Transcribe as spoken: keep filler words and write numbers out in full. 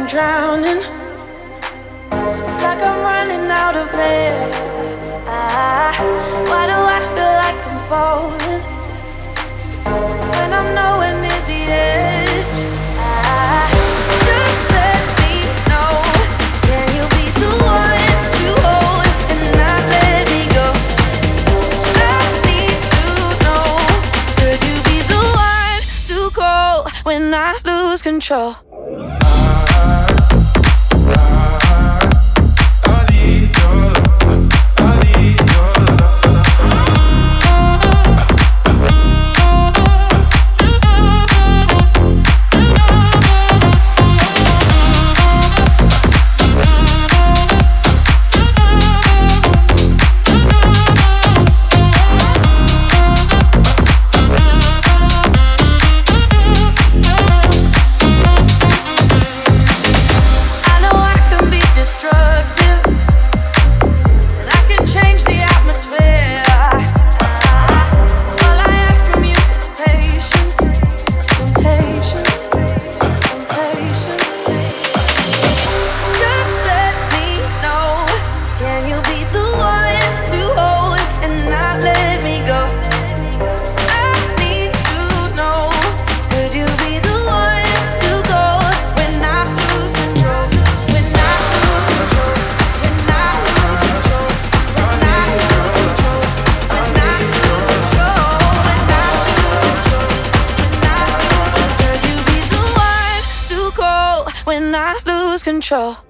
drowning, like I'm running out of air. Ah, why do I feel like I'm falling when I'm nowhere near the edge? Ah, just let me know. Can you be the one to hold and not let me go? I need to know. Could you be the one to call when I lose control? When I lose control.